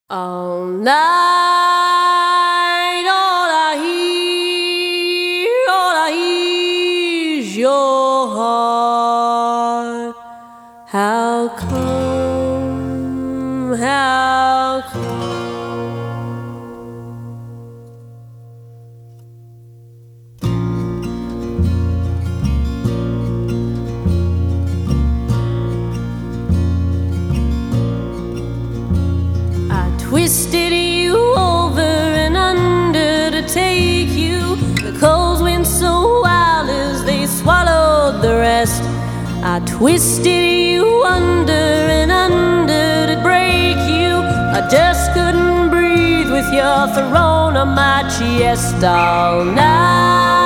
All night, all I hear is your heart. How come, how come? Twisted you over and under to take you. The coals went so wild as they swallowed the rest. I twisted you under and under to break you. I just couldn't breathe with your throne on my chest all night.